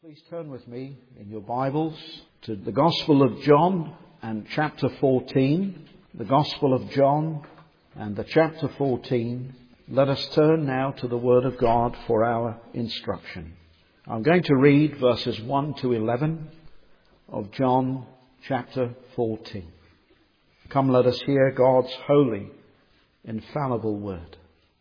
Please turn with me in your Bibles to the Gospel of John and chapter 14. The Gospel of John and the chapter 14. Let us turn now to the Word of God for our instruction. I'm going to read verses 1 to 11 of John chapter 14. Come, let us hear God's holy, infallible Word.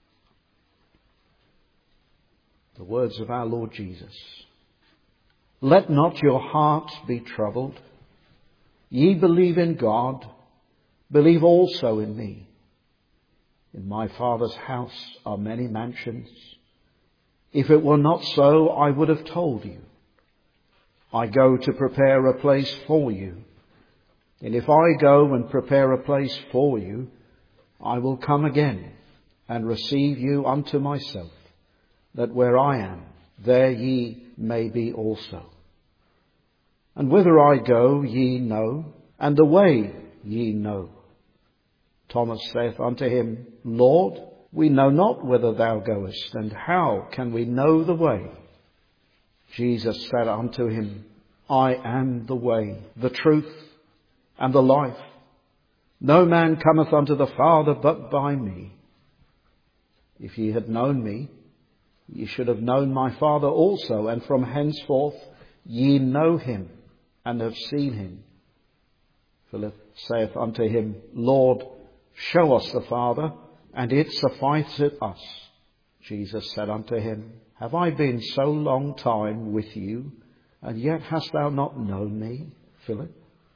The words of our Lord Jesus. Let not your heart be troubled. Ye believe in God, believe also in me. In my Father's house are many mansions. If it were not so, I would have told you. I go to prepare a place for you. And if I go and prepare a place for you, I will come again and receive you unto myself, that where I am, there ye may be also. And whither I go ye know, and the way ye know. Thomas saith unto him, Lord, we know not whither thou goest, and how can we know the way? Jesus said unto him, I am the way, the truth, and the life. No man cometh unto the Father but by me. If ye had known me, ye should have known my Father also, and from henceforth ye know him, and have seen him. Philip saith unto him, Lord, show us the Father, and it sufficeth us. Jesus said unto him, Have I been so long time with you, and yet hast thou not known me, Philip?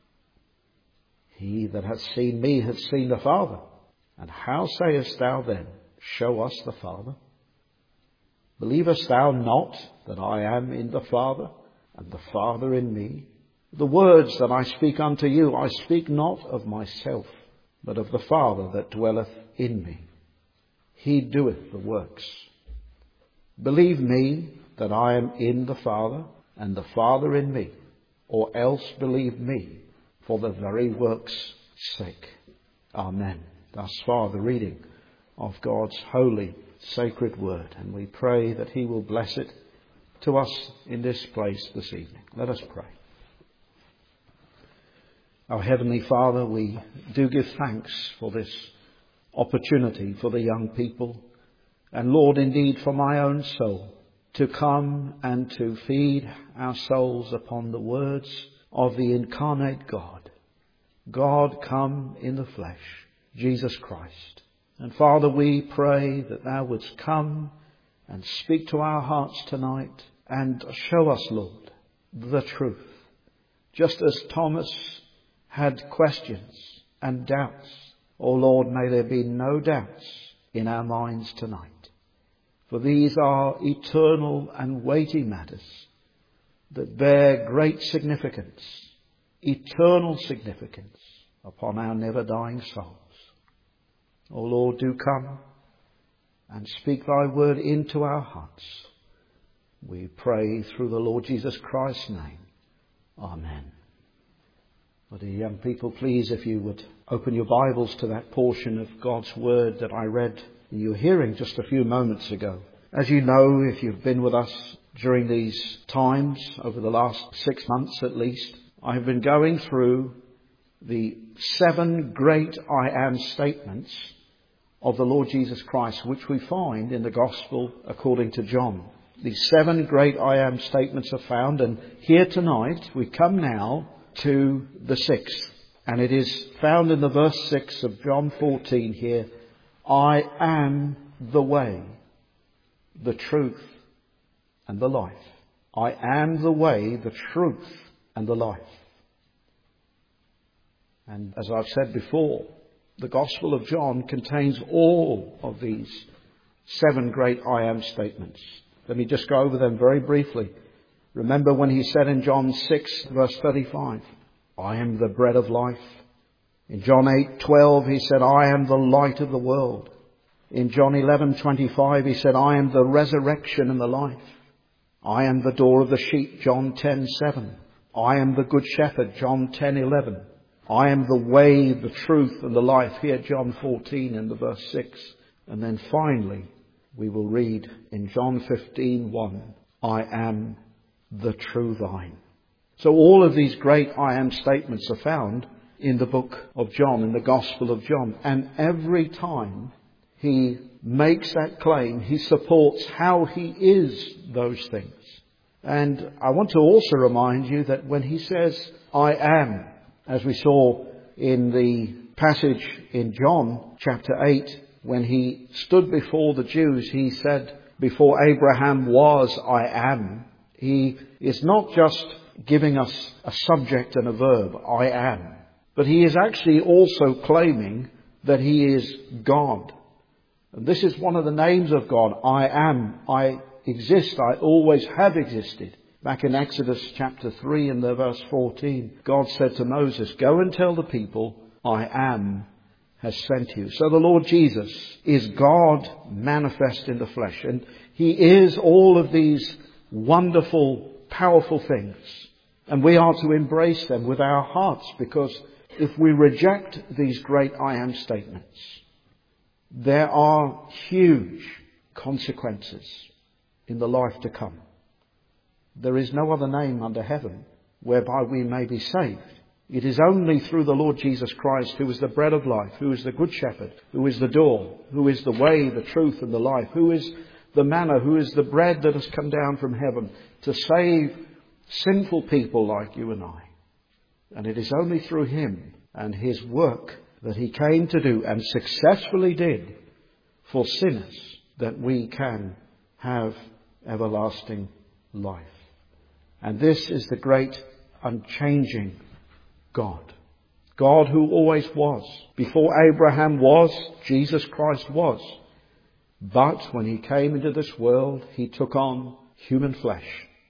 He that hath seen me hath seen the Father. And how sayest thou then, Show us the Father? Believest thou not that I am in the Father, and the Father in me? The words that I speak unto you, I speak not of myself, but of the Father that dwelleth in me. He doeth the works. Believe me that I am in the Father, and the Father in me, or else believe me for the very works' sake. Amen. Thus far the reading of God's holy, sacred word, and we pray that he will bless it to us in this place this evening. Let us pray. Our Heavenly Father, we do give thanks for this opportunity for the young people, and Lord, indeed for my own soul, to come and to feed our souls upon the words of the incarnate God. God come in the flesh, Jesus Christ. And Father, we pray that thou wouldst come and speak to our hearts tonight and show us, Lord, the truth. Just as Thomas had questions and doubts, oh Lord, may there be no doubts in our minds tonight. For these are eternal and weighty matters that bear great significance, eternal significance upon our never-dying souls. O Lord, do come and speak thy word into our hearts. We pray through the Lord Jesus Christ's name. Amen. Well, dear young people, please, if you would open your Bibles to that portion of God's word that I read in your hearing just a few moments ago. As you know, if you've been with us during these times, over the last 6 months at least, I have been going through the 7 great I am statements of the Lord Jesus Christ, which we find in the Gospel according to John. These 7 great I am statements are found, and here tonight we come now to the 6th. And it is found in the verse 6 of John 14 here. I am the way, the truth, and the life. I am the way, the truth, and the life. And as I've said before, the Gospel of John contains all of these 7 great I am statements. Let me just go over them very briefly. Remember when he said in John 6 verse 35, I am the bread of life. In John 8:12 he said, I am the light of the world. In John 11:25 he said, I am the resurrection and the life. I am the door of the sheep, John 10:7. I am the good shepherd, John 10:11. I am the way, the truth, and the life, here John 14 in the verse 6. And then finally we will read in John 15:1, I am the true vine. So all of these great I am statements are found in the book of John, in the Gospel of John. And every time he makes that claim, he supports how he is those things. And I want to also remind you that when he says, I am, as we saw in the passage in John chapter 8, when he stood before the Jews, he said, before Abraham was, I am. He is not just giving us a subject and a verb, I am, but he is actually also claiming that he is God. And this is one of the names of God. I am. I exist. I always have existed. Back in Exodus chapter 3 and the verse 14, God said to Moses, go and tell the people, I am has sent you. So the Lord Jesus is God manifest in the flesh. And he is all of these wonderful, powerful things. And we are to embrace them with our hearts, because if we reject these great I am statements, there are huge consequences in the life to come. There is no other name under heaven whereby we may be saved. It is only through the Lord Jesus Christ, who is the bread of life, who is the good shepherd, who is the door, who is the way, the truth and the life, who is the manna, who is the bread that has come down from heaven to save sinful people like you and I. And it is only through him and his work that he came to do and successfully did for sinners that we can have everlasting life. And this is the great unchanging God. God who always was. Before Abraham was, Jesus Christ was. But when he came into this world, he took on human flesh.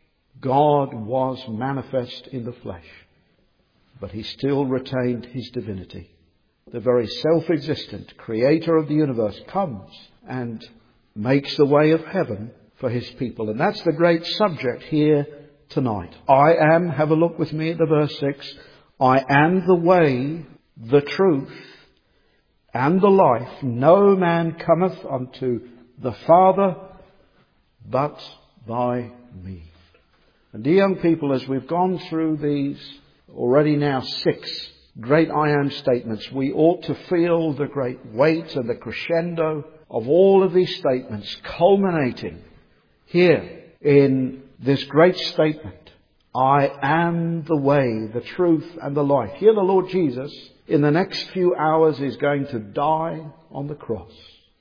God was manifest in the flesh, but he still retained his divinity. The very self-existent creator of the universe comes and makes the way of heaven for his people. And that's the great subject here tonight. I am, have a look with me at the verse 6, I am the way, the truth, and the life. No man cometh unto the Father but by me. And dear young people, as we've gone through these already now 6 great I am statements, we ought to feel the great weight and the crescendo of all of these statements culminating here in this great statement. I am the way, the truth and the life. Here the Lord Jesus in the next few hours is going to die on the cross.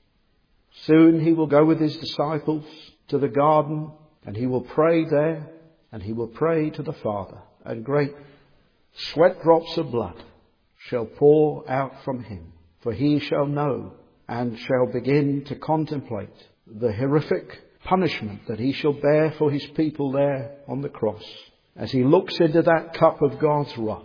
Soon he will go with his disciples to the garden and he will pray there and he will pray to the Father. And great sweat drops of blood shall pour out from him. For he shall know and shall begin to contemplate the horrific punishment that he shall bear for his people there on the cross, as he looks into that cup of God's wrath.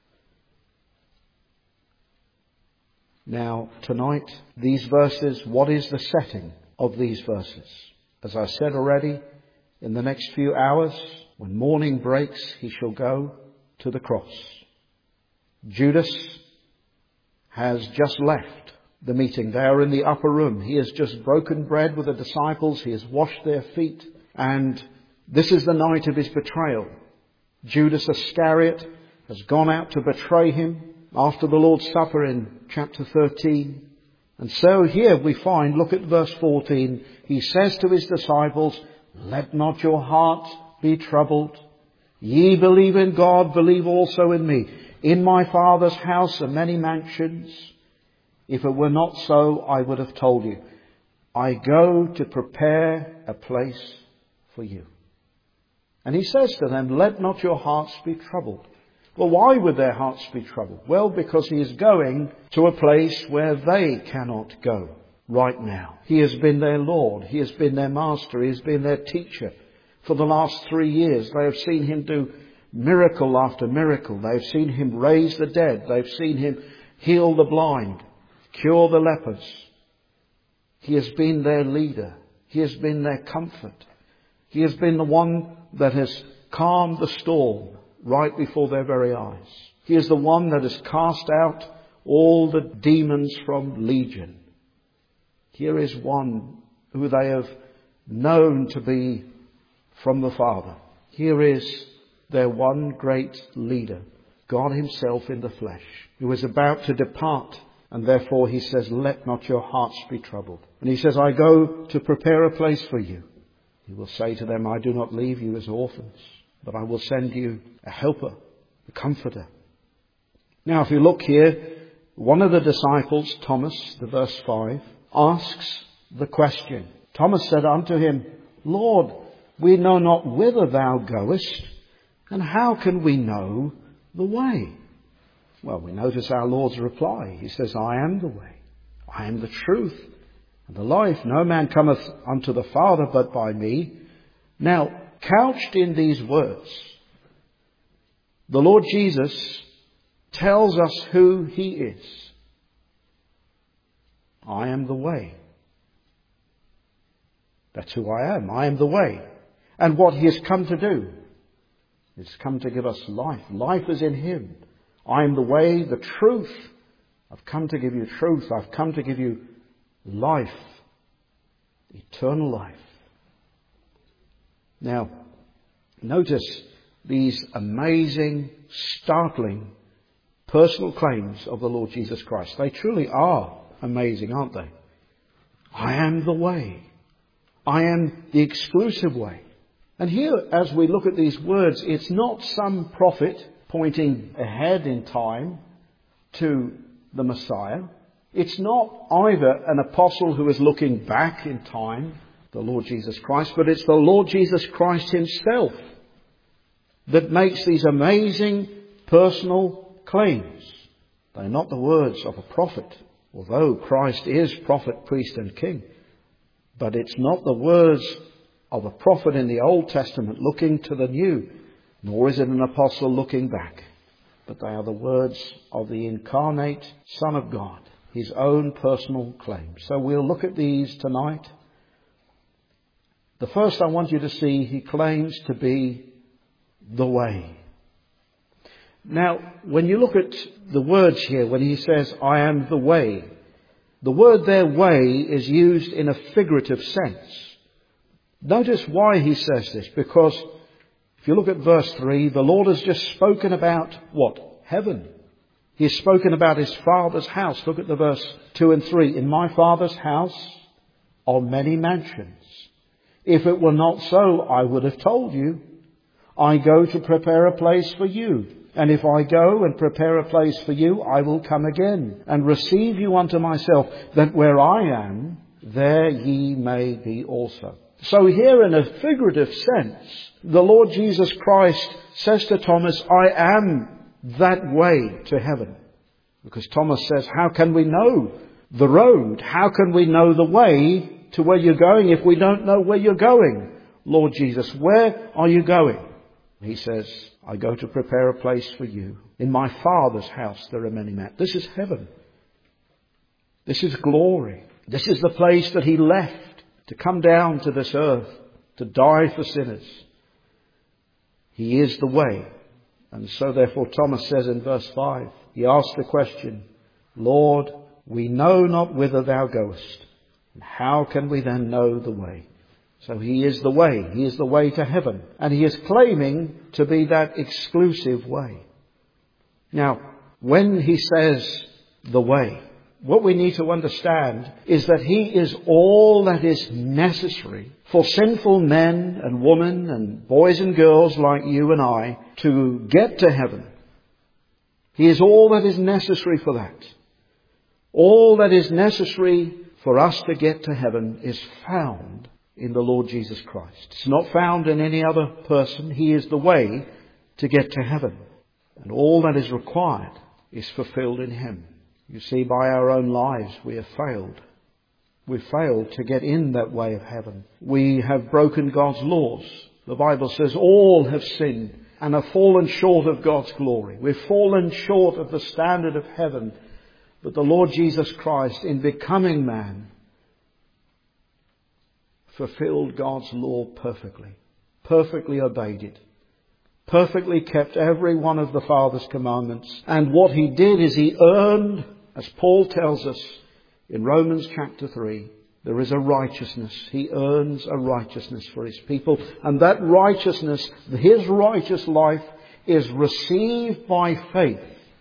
Now, tonight, these verses, what is the setting of these verses? As I said already, in the next few hours, when morning breaks, he shall go to the cross. Judas has just left the meeting. They are in the upper room. He has just broken bread with the disciples. He has washed their feet. And this is the night of his betrayal. Judas Iscariot has gone out to betray him after the Lord's Supper in chapter 13. And so here we find, look at verse 14, he says to his disciples, let not your heart be troubled. Ye believe in God, believe also in me. In my Father's house are many mansions. If it were not so, I would have told you. I go to prepare a place for you. And he says to them, let not your hearts be troubled. Well, why would their hearts be troubled? Well, because he is going to a place where they cannot go right now. He has been their Lord. He has been their master. He has been their teacher for the last 3 years. They have seen him do miracle after miracle. They have seen him raise the dead. They've seen him heal the blind, cure the lepers. He has been their leader. He has been their comfort. He has been the one that has calmed the storm right before their very eyes. He is the one that has cast out all the demons from Legion. Here is one who they have known to be from the Father. Here is their one great leader, God himself in the flesh, who is about to depart. And therefore he says, let not your hearts be troubled. And he says, I go to prepare a place for you. He will say to them, I do not leave you as orphans, but I will send you a helper, a comforter. Now, if you look here, one of the disciples, Thomas, the verse 5, asks the question. Thomas said unto him, Lord, we know not whither thou goest, and how can we know the way? Well, we notice our Lord's reply. He says, I am the way, I am the truth, and the life. No man cometh unto the Father but by me. Now, couched in these words, the Lord Jesus tells us who he is. I am the way. That's who I am. I am the way. And what he has come to do is come to give us life. Life is in him. I am the way, the truth. I've come to give you truth. I've come to give you life. Eternal life. Now, notice these amazing, startling, personal claims of the Lord Jesus Christ. They truly are amazing, aren't they? I am the way. I am the exclusive way. And here, as we look at these words, it's not some prophet pointing ahead in time to the Messiah. It's not either an apostle who is looking back in time, the Lord Jesus Christ, but it's the Lord Jesus Christ himself that makes these amazing personal claims. They're not the words of a prophet, although Christ is prophet, priest and king. But it's not the words of a prophet in the Old Testament looking to the New, nor is it an apostle looking back. But they are the words of the incarnate Son of God, his own personal claims. So we'll look at these tonight. The first I want you to see, he claims to be the way. Now, when you look at the words here, when he says, I am the way, the word there, way, is used in a figurative sense. Notice why he says this, because if you look at verse 3, the Lord has just spoken about what? Heaven. He has spoken about his Father's house. Look at the verse 2 and 3. In my Father's house are many mansions. If it were not so, I would have told you. I go to prepare a place for you. And if I go and prepare a place for you, I will come again and receive you unto myself, that where I am, there ye may be also. So here, in a figurative sense, the Lord Jesus Christ says to Thomas, I am that way to heaven. Because Thomas says, how can we know the road? How can we know the way to where you're going if we don't know where you're going? Lord Jesus, where are you going? He says, I go to prepare a place for you. In my Father's house there are many mansions. This is heaven. This is glory. This is the place that he left to come down to this earth, to die for sinners. He is the way. And so therefore Thomas says in verse 5, he asks the question, Lord, we know not whither thou goest, and how can we then know the way? So he is the way. He is the way to heaven. And he is claiming to be that exclusive way. Now, when he says the way, what we need to understand is that he is all that is necessary for sinful men and women and boys and girls like you and I to get to heaven. He is all that is necessary for that. All that is necessary for us to get to heaven is found in the Lord Jesus Christ. It's not found in any other person. He is the way to get to heaven. And all that is required is fulfilled in him. You see, by our own lives we have failed. We've failed to get in that way of heaven. We have broken God's laws. The Bible says all have sinned and have fallen short of God's glory. We've fallen short of the standard of heaven. But the Lord Jesus Christ, in becoming man, fulfilled God's law perfectly. Perfectly obeyed it. Perfectly kept every one of the Father's commandments. And what he did is he earned, as Paul tells us in Romans chapter 3, There is a righteousness. He earns a righteousness for His people. And that righteousness, His righteous life, is received by faith.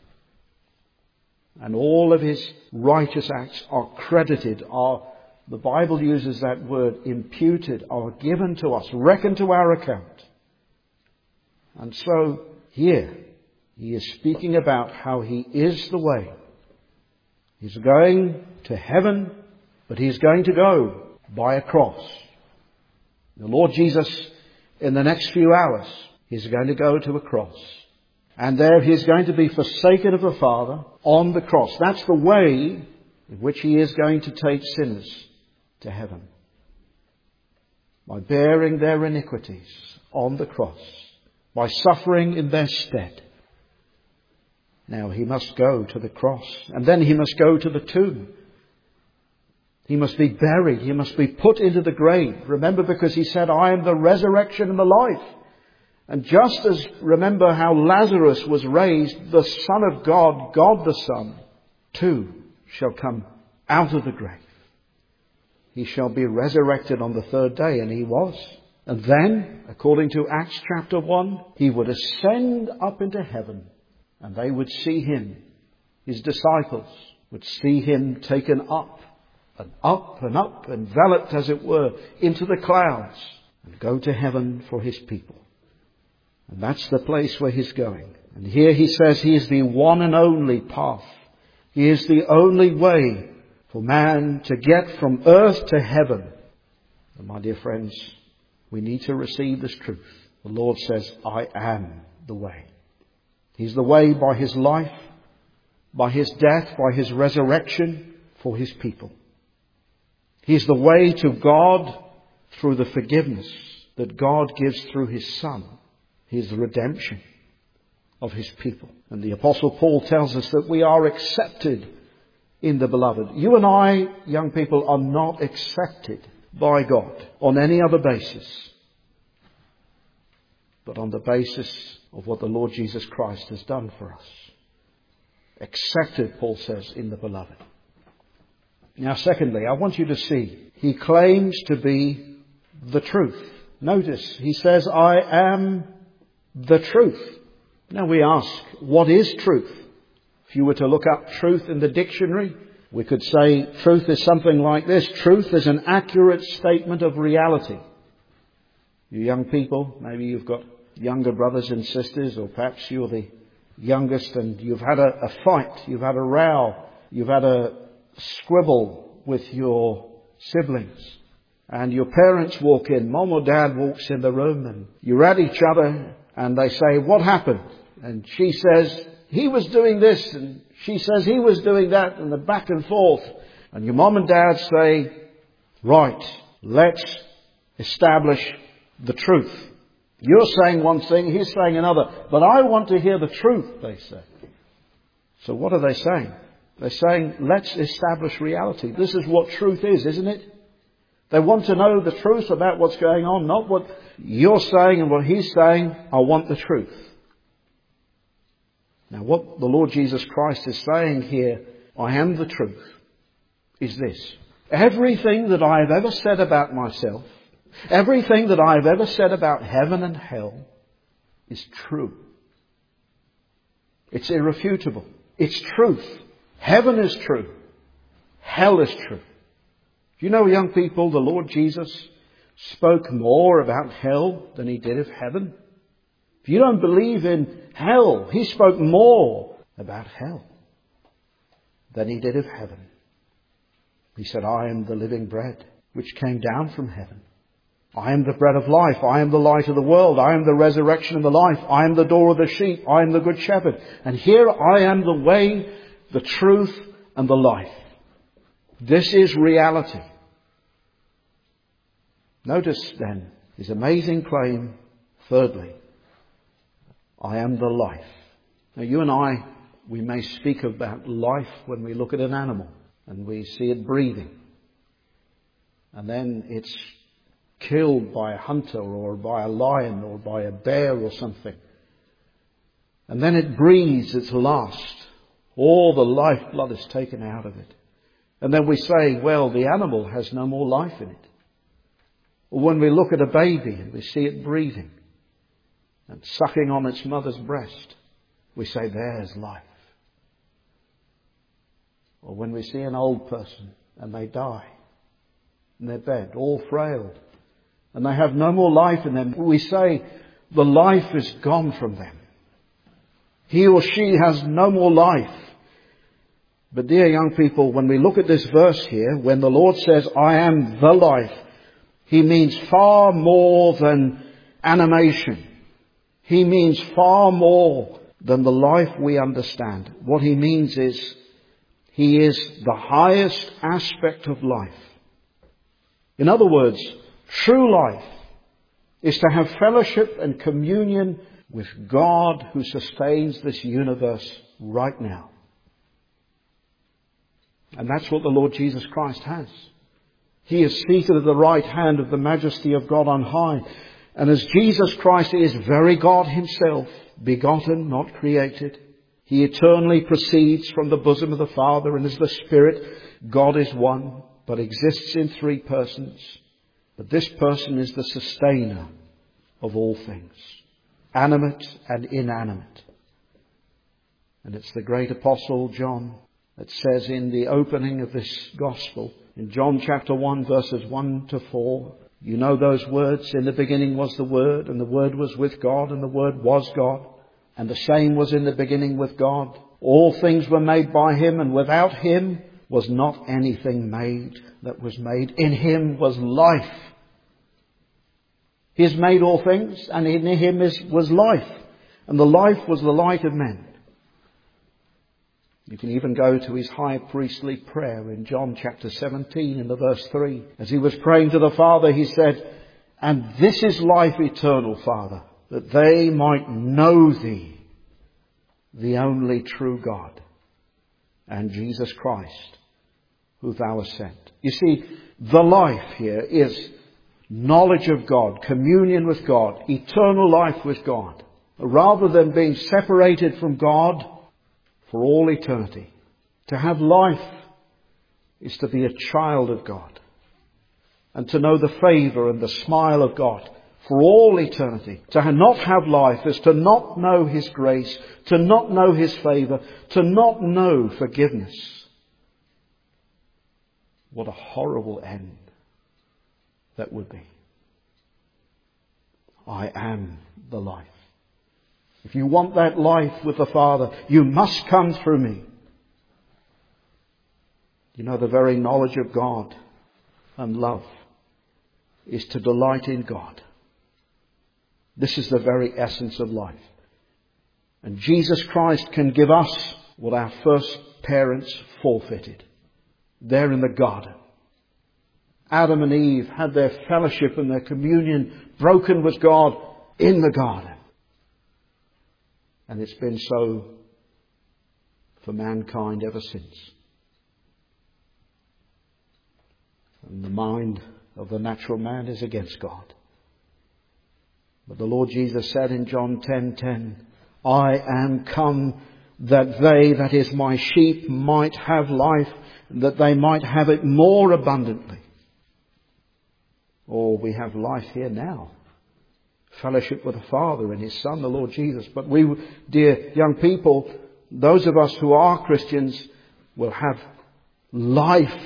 And all of His righteous acts are credited, the Bible uses that word, imputed, are given to us, reckoned to our account. And so here He is speaking about how He is the way. He's going to heaven, but He's going to go by a cross. The Lord Jesus, in the next few hours, He's going to go to a cross. And there He is going to be forsaken of the Father on the cross. That's the way in which He is going to take sinners to heaven. By bearing their iniquities on the cross. By suffering in their stead. Now He must go to the cross. And then He must go to the tomb. He must be buried. He must be put into the grave. Remember, because He said, I am the resurrection and the life. And just as, remember how Lazarus was raised, the Son of God, God the Son, too shall come out of the grave. He shall be resurrected on the third day, and He was. And then, according to Acts chapter 1, He would ascend up into heaven, and they would see Him. His disciples would see Him taken up and up and up, enveloped, as it were, into the clouds, and go to heaven for His people. And that's the place where He's going. And here He says He is the one and only path. He is the only way for man to get from earth to heaven. And my dear friends, we need to receive this truth. The Lord says, I am the way. He's the way by His life, by His death, by His resurrection for His people. He's the way to God through the forgiveness that God gives through His Son. His redemption of His people. And the Apostle Paul tells us that we are accepted in the Beloved. You and I, young people, are not accepted by God on any other basis, but on the basis of what the Lord Jesus Christ has done for us. Accepted, Paul says, in the Beloved. Now, secondly, I want you to see, He claims to be the truth. Notice, He says, I am the truth. Now we ask, what is truth? If you were to look up truth in the dictionary, we could say truth is something like this. Truth is an accurate statement of reality. You young people, maybe you've got younger brothers and sisters, or perhaps you're the youngest and you've had a fight, you've had a row, you've had a squabble with your siblings. And your parents walk in, mom or dad walks in the room, and you're at each other. And they say, what happened? And she says, he was doing this. And she says, he was doing that. And the back and forth. And your mom and dad say, right, let's establish the truth. You're saying one thing, he's saying another. But I want to hear the truth, they say. So what are they saying? They're saying, let's establish reality. This is what truth is, isn't it? They want to know the truth about what's going on, not what you're saying and what he's saying. I want the truth. Now, what the Lord Jesus Christ is saying here, I am the truth, is this. Everything that I have ever said about myself, everything that I have ever said about heaven and hell is true. It's irrefutable. It's truth. Heaven is true. Hell is true. Do you know, young people, the Lord Jesus spoke more about hell than He did of heaven? If you don't believe in hell, He spoke more about hell than He did of heaven. He said, I am the living bread which came down from heaven. I am the bread of life. I am the light of the world. I am the resurrection and the life. I am the door of the sheep. I am the good shepherd. And here I am the way, the truth and the life. This is reality. Notice then his amazing claim, thirdly, I am the life. Now you and I, we may speak about life when we look at an animal and we see it breathing. And then it's killed by a hunter or by a lion or by a bear or something. And then it breathes its last. All the lifeblood is taken out of it. And then we say, well, the animal has no more life in it. Or when we look at a baby and we see it breathing and sucking on its mother's breast, we say, there's life. Or when we see an old person and they die in their bed, all frail, and they have no more life in them, we say, the life is gone from them. He or she has no more life. But dear young people, when we look at this verse here, when the Lord says, I am the life, He means far more than animation. He means far more than the life we understand. What He means is, He is the highest aspect of life. In other words, true life is to have fellowship and communion with God who sustains this universe right now. And that's what the Lord Jesus Christ has. He is seated at the right hand of the majesty of God on high. And as Jesus Christ is very God Himself, begotten, not created, He eternally proceeds from the bosom of the Father, and as the Spirit, God is one, but exists in three persons. But this person is the sustainer of all things, animate and inanimate. And it's the great apostle John that says in the opening of this gospel, in John chapter 1 verses 1 to 4, you know those words, in the beginning was the Word, and the Word was with God, and the Word was God, and the same was in the beginning with God. All things were made by Him, and without Him was not anything made that was made. In Him was life. He has made all things, and in Him was life. And the life was the light of men. You can even go to His high priestly prayer in John chapter 17 in the verse 3. As He was praying to the Father, He said, and this is life eternal, Father, that they might know Thee, the only true God, and Jesus Christ, who Thou hast sent. You see, the life here is knowledge of God, communion with God, eternal life with God. Rather than being separated from God for all eternity. To have life is to be a child of God. And to know the favour and the smile of God for all eternity. To not have life is to not know His grace, to not know His favour, to not know forgiveness. What a horrible end that would be. I am the life. If you want that life with the Father, you must come through me. You know, the very knowledge of God and love is to delight in God. This is the very essence of life. And Jesus Christ can give us what our first parents forfeited. There in the garden. Adam and Eve had their fellowship and their communion broken with God in the garden. And it's been so for mankind ever since. And the mind of the natural man is against God. But the Lord Jesus said in John 10:10, I am come that they, that is my sheep, might have life, and that they might have it more abundantly. Oh, we have life here now. Fellowship with the Father and His Son, the Lord Jesus. But we, dear young people, those of us who are Christians, will have life.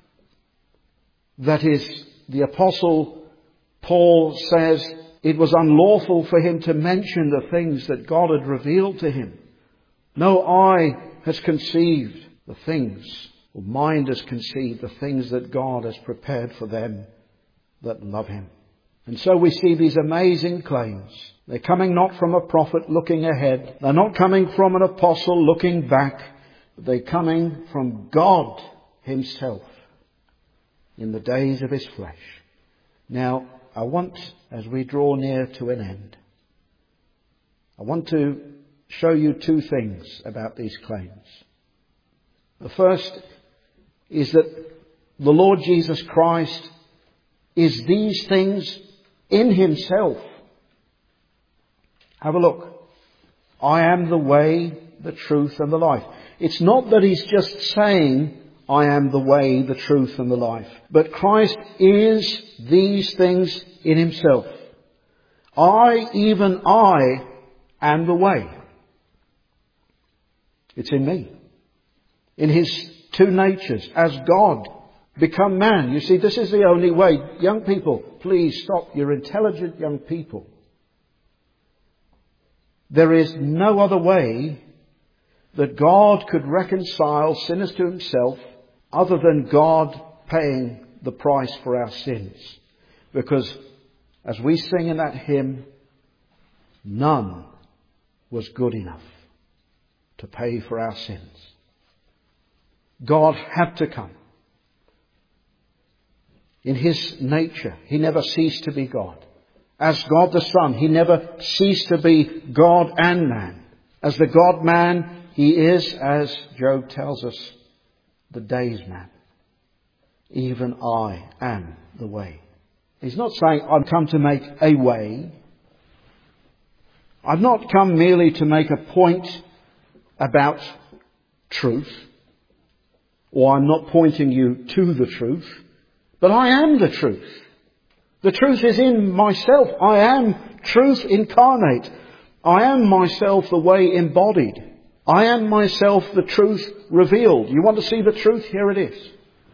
That is, the Apostle Paul says it was unlawful for him to mention the things that God had revealed to him. No eye has conceived the things, or mind has conceived the things that God has prepared for them that love Him. And so we see these amazing claims. They're coming not from a prophet looking ahead. They're not coming from an apostle looking back. But they're coming from God Himself in the days of His flesh. Now, I want, as we draw near to an end, I want to show you two things about these claims. The first is that the Lord Jesus Christ is these things in Himself. Have a look. I am the way, the truth and the life. It's not that He's just saying, I am the way, the truth, and the life. But Christ is these things in himself. Even I, am the way. It's in me. In his two natures, as God, become man. You see, this is the only way. Young people, please stop. You're intelligent young people. There is no other way that God could reconcile sinners to himself other than God paying the price for our sins. Because as we sing in that hymn, none was good enough to pay for our sins. God had to come. In his nature, he never ceased to be God. As God the Son, he never ceased to be God and man. As the God-man, he is, as Job tells us, the days man. Even I am the way. He's not saying, I've come to make a way. I've not come merely to make a point about truth. Or I'm not pointing you to the truth. But I am the truth. The truth is in myself. I am truth incarnate. I am myself the way embodied. I am myself the truth revealed. You want to see the truth? Here it is.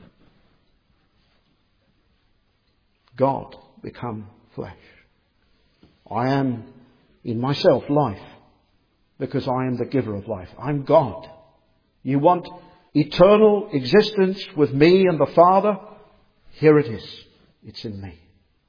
God become flesh. I am in myself life because I am the giver of life. I'm God. You want eternal existence with me and the Father? Here it is. It's in me.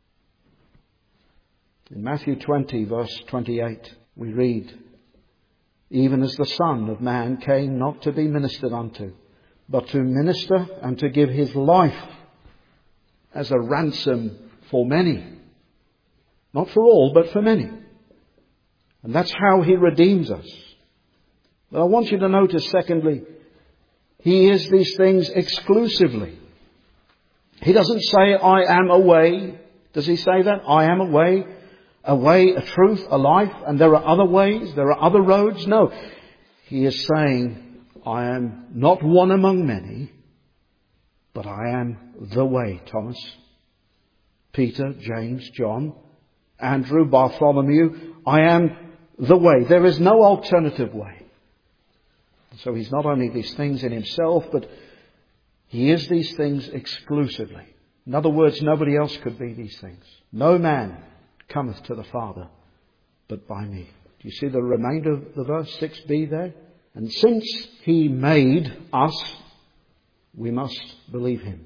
In Matthew 20, verse 28, we read, even as the Son of Man came not to be ministered unto, but to minister and to give his life as a ransom for many. Not for all, but for many. And that's how he redeems us. But I want you to notice, secondly, he is these things exclusively. He doesn't say, I am a way. Does he say that? I am a way, a truth, a life, and there are other ways, there are other roads? No. He is saying, I am not one among many, but I am the way, Thomas, Peter, James, John, Andrew, Bartholomew. I am the way. There is no alternative way. So he's not only these things in himself, but he is these things exclusively. In other words, nobody else could be these things. No man cometh to the Father but by me. Do you see the remainder of the verse 6b there? And since he made us, we must believe him.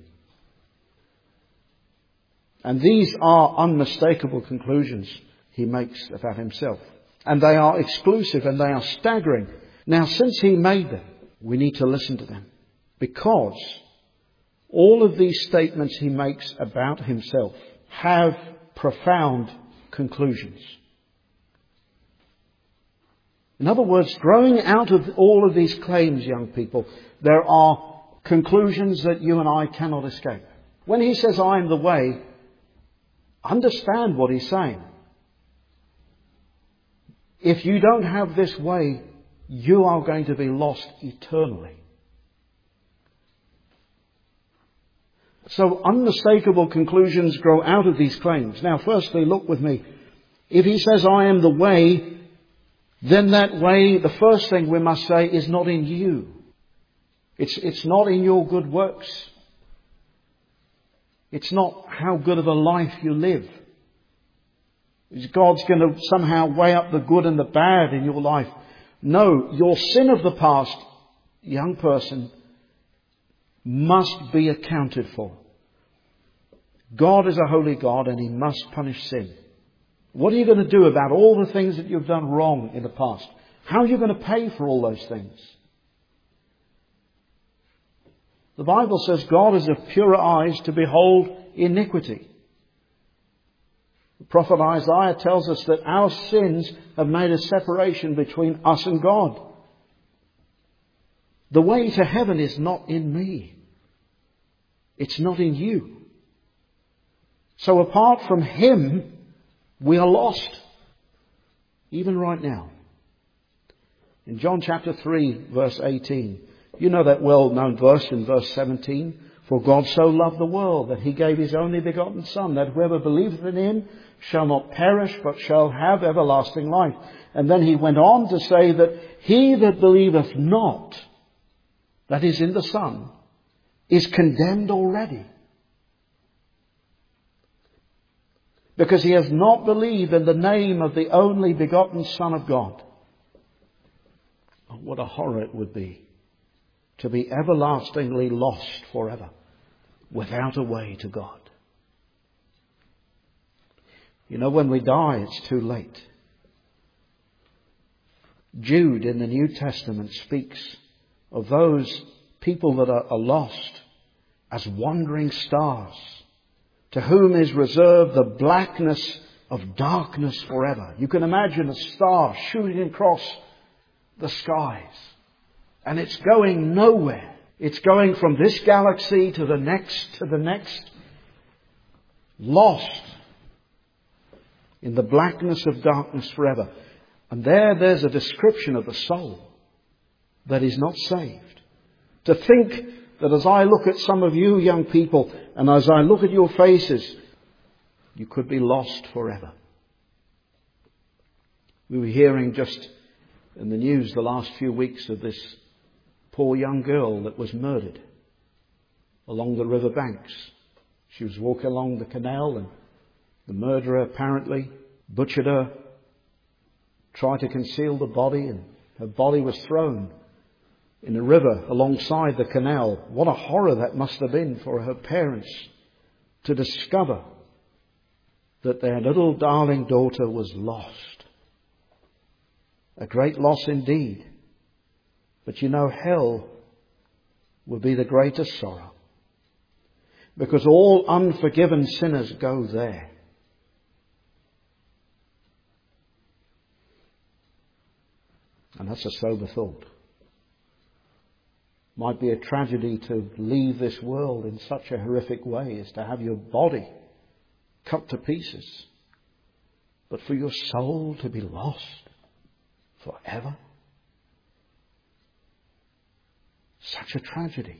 And these are unmistakable conclusions he makes about himself. And they are exclusive and they are staggering. Now, since he made them, we need to listen to them. Because all of these statements he makes about himself have profound conclusions. In other words, growing out of all of these claims, young people, there are conclusions that you and I cannot escape. When he says, I am the way, understand what he's saying. If you don't have this way, you are going to be lost eternally. So unmistakable conclusions grow out of these claims. Now, firstly, look with me. If he says, I am the way, then that way, the first thing we must say, is not in you. It's not in your good works. It's not how good of a life you live. God's going to somehow weigh up the good and the bad in your life. No, your sin of the past, young person, must be accounted for. God is a holy God and he must punish sin. What are you going to do about all the things that you've done wrong in the past? How are you going to pay for all those things? The Bible says God is of purer eyes to behold iniquity. The prophet Isaiah tells us that our sins have made a separation between us and God. The way to heaven is not in me. It's not in you. So apart from him, we are lost. Even right now. In John chapter 3, verse 18, You know that well-known verse in verse 17. For God so loved the world that he gave his only begotten Son, that whoever believeth in him shall not perish, but shall have everlasting life. And then he went on to say that he that believeth not, that is in the Son, is condemned already, because he has not believed in the name of the only begotten Son of God. Oh, what a horror it would be to be everlastingly lost forever, without a way to God. You know, when we die, it's too late. Jude in the New Testament speaks of those people that are lost as wandering stars, to whom is reserved the blackness of darkness forever. You can imagine a star shooting across the skies, and it's going nowhere. It's going from this galaxy to the next, lost in the blackness of darkness forever. And there's a description of the soul that is not saved. To think that as I look at some of you young people, and as I look at your faces, you could be lost forever. We were hearing just in the news the last few weeks of this poor young girl that was murdered along the river banks. She was walking along the canal, and the murderer apparently butchered her, tried to conceal the body, and her body was thrown in a river alongside the canal. What a horror that must have been for her parents to discover that their little darling daughter was lost. A great loss indeed. But you know, hell will be the greatest sorrow, because all unforgiven sinners go there. And that's a sober thought. Might be a tragedy to leave this world in such a horrific way as to have your body cut to pieces, but for your soul to be lost forever. Such a tragedy.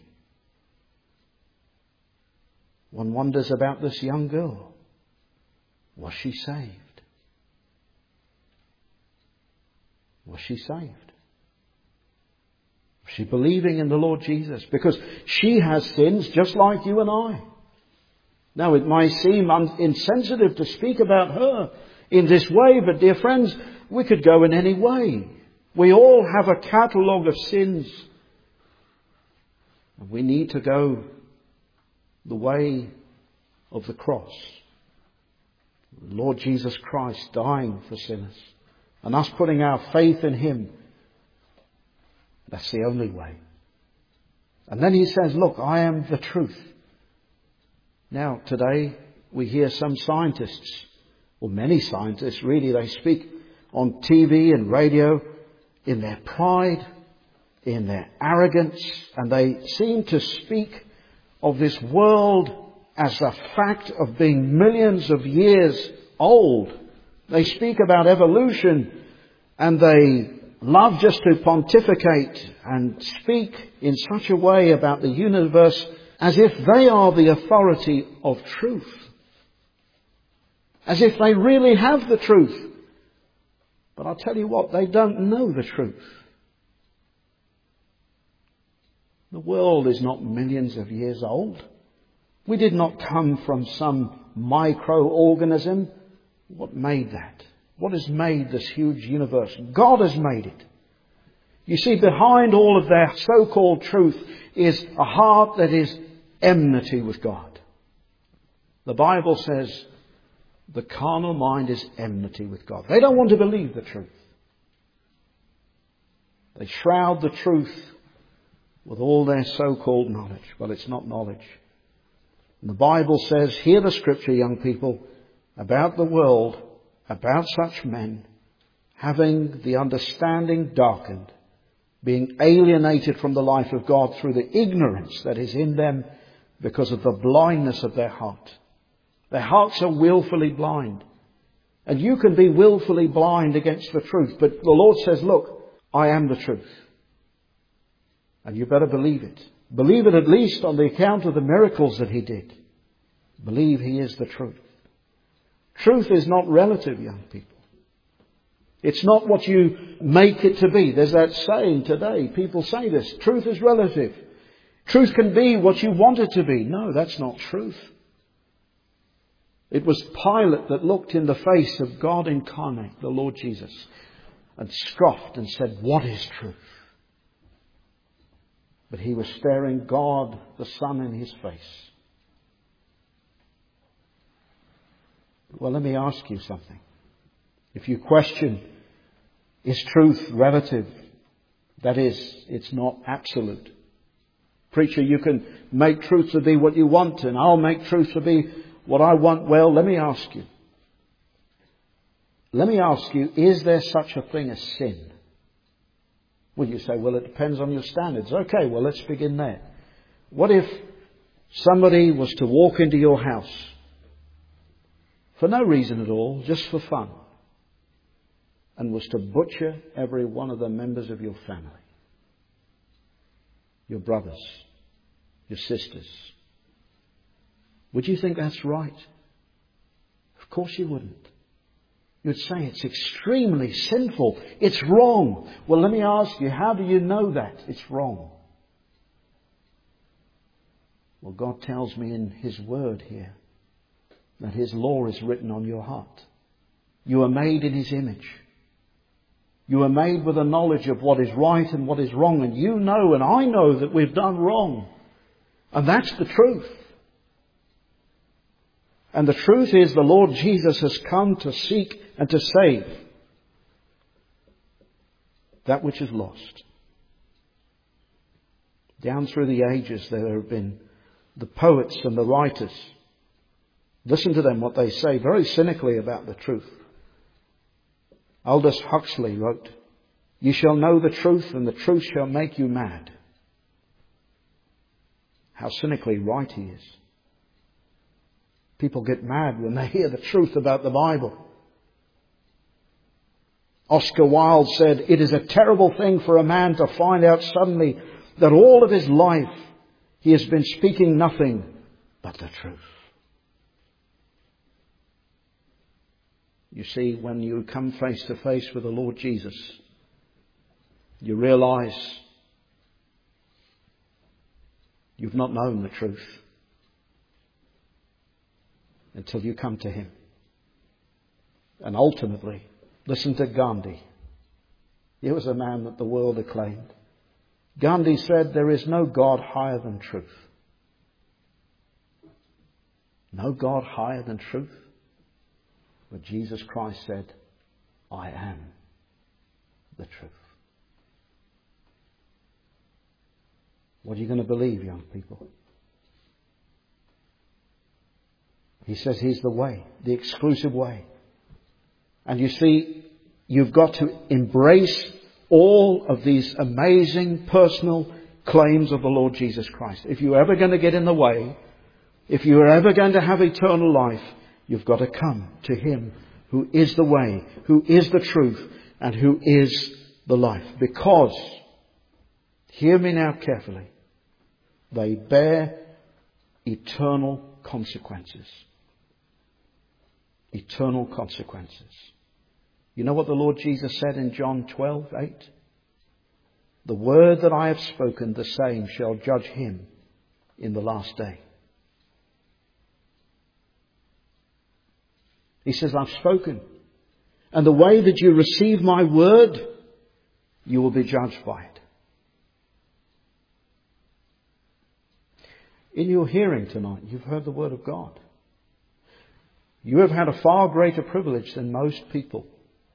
One wonders about this young girl. Was she saved? Was she saved? Was she believing in the Lord Jesus? Because she has sins just like you and I. Now, it might seem insensitive to speak about her in this way, but dear friends, we could go in any way. We all have a catalogue of sins. And we need to go the way of the cross. The Lord Jesus Christ dying for sinners, and us putting our faith in him. That's the only way. And then he says, look, I am the truth. Now, today we hear some scientists, or many scientists really, they speak on TV and radio in their pride, in their arrogance, and they seem to speak of this world as a fact of being millions of years old. They speak about evolution, and they love just to pontificate and speak in such a way about the universe as if they are the authority of truth. As if they really have the truth. But I'll tell you what, they don't know the truth. The world is not millions of years old. We did not come from some microorganism. What made that? What has made this huge universe? God has made it. You see, behind all of their so-called truth is a heart that is enmity with God. The Bible says the carnal mind is enmity with God. They don't want to believe the truth. They shroud the truth with all their so-called knowledge. Well, it's not knowledge. And the Bible says, hear the scripture, young people, about the world, about such men, having the understanding darkened, being alienated from the life of God through the ignorance that is in them because of the blindness of their heart. Their hearts are willfully blind. And you can be willfully blind against the truth. But the Lord says, look, I am the truth. And you better believe it. Believe it at least on the account of the miracles that He did. Believe He is the truth. Truth is not relative, young people. It's not what you make it to be. There's that saying today. People say this. Truth is relative. Truth can be what you want it to be. No, that's not truth. It was Pilate that looked in the face of God incarnate, the Lord Jesus, and scoffed and said, "What is truth?" But he was staring God the Son in his face. Well, let me ask you something. If you question, is truth relative? That is, it's not absolute. Preacher, you can make truth to be what you want, and I'll make truth to be what I want. Well, let me ask you. Is there such a thing as sin? Well, you say, well, it depends on your standards. Okay, well, let's begin there. What if somebody was to walk into your house for no reason at all, just for fun, and was to butcher every one of the members of your family? Your brothers, your sisters. Would you think that's right? Of course you wouldn't. You'd say it's extremely sinful. It's wrong. Well, let me ask you, how do you know that it's wrong? Well, God tells me in His Word here that His law is written on your heart. You are made in His image. You are made with a knowledge of what is right and what is wrong. And you know and I know that we've done wrong. And that's the truth. And the truth is the Lord Jesus has come to seek and to save that which is lost. Down through the ages there have been the poets and the writers. Listen to them, what they say very cynically about the truth. Aldous Huxley wrote, "You shall know the truth and the truth shall make you mad." How cynically right he is. People get mad when they hear the truth about the Bible. Oscar Wilde said, "It is a terrible thing for a man to find out suddenly that all of his life he has been speaking nothing but the truth." You see, when you come face to face with the Lord Jesus, you realize you've not known the truth until you come to Him. And ultimately, listen to Gandhi. He was a man that the world acclaimed. Gandhi said, "There is no God higher than truth." No God higher than truth. But Jesus Christ said, "I am the truth." What are you going to believe, young people? He says He's the way, the exclusive way. And you see, you've got to embrace all of these amazing personal claims of the Lord Jesus Christ. If you're ever going to get in the way, if you're ever going to have eternal life, you've got to come to Him who is the way, who is the truth, and who is the life. Because, hear me now carefully, they bear eternal consequences. Eternal consequences. You know what the Lord Jesus said in John 12:8? "The word that I have spoken, the same shall judge him in the last day." He says, "I've spoken. And the way that you receive my word, you will be judged by it." In your hearing tonight, you've heard the word of God. You have had a far greater privilege than most people.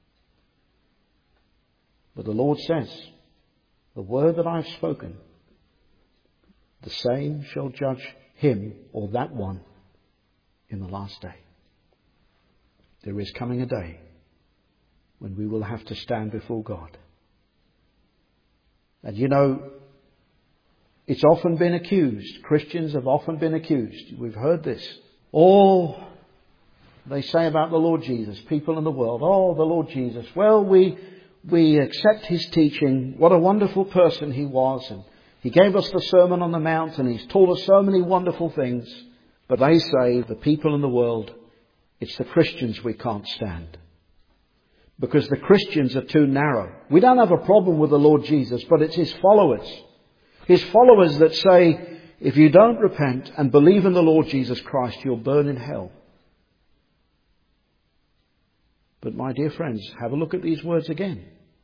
But the Lord says, "The word that I've spoken, the same shall judge him," or that one, "in the last day." There is coming a day when we will have to stand before God. And you know, it's often been accused. Christians have often been accused. We've heard this. Oh, they say about the Lord Jesus, people in the world, "Oh, the Lord Jesus, well, we accept His teaching. What a wonderful person He was. And He gave us the Sermon on the Mount and He's taught us so many wonderful things. But they say, the people in the world, it's the Christians we can't stand. Because the Christians are too narrow. We don't have a problem with the Lord Jesus, but it's His followers. His followers that say, if you don't repent and believe in the Lord Jesus Christ, you'll burn in hell. But my dear friends, have a look at these words again.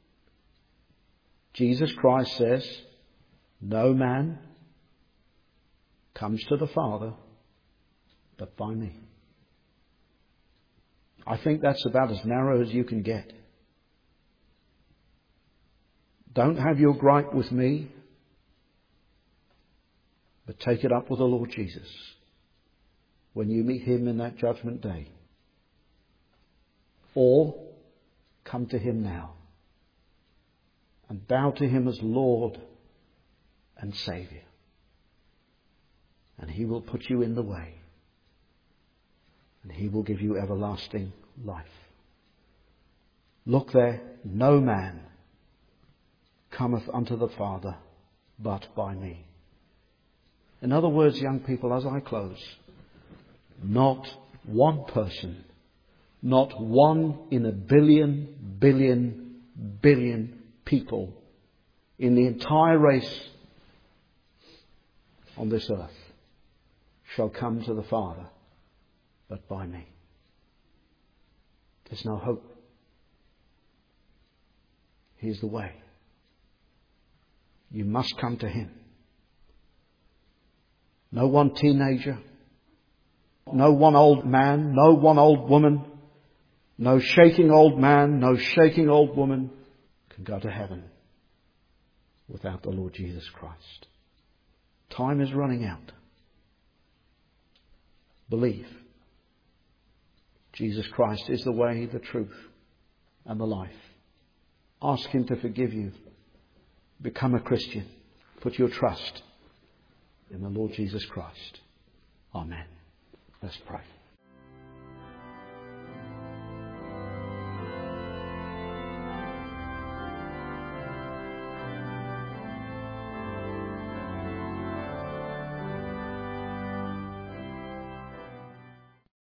Jesus Christ says, no man comes to the Father but by me. I think that's about as narrow as you can get. Don't have your gripe with me, but take it up with the Lord Jesus when you meet Him in that judgment day. Or come to Him now and bow to Him as Lord and Saviour. And He will put you in the way. And He will give you everlasting life. Look there, no man cometh unto the Father but by me. In other words, young people, as I close, not one person, not one in a billion people in the entire race on this earth shall come to the Father but by me. There's no hope. He's the way. You must come to Him. No one teenager, no one old man, no one old woman, no shaking old man, no shaking old woman can go to heaven without the Lord Jesus Christ. Time is running out. Believe. Jesus Christ is the way, the truth, and the life. Ask Him to forgive you. Become a Christian. Put your trust in the Lord Jesus Christ. Amen. Let's pray.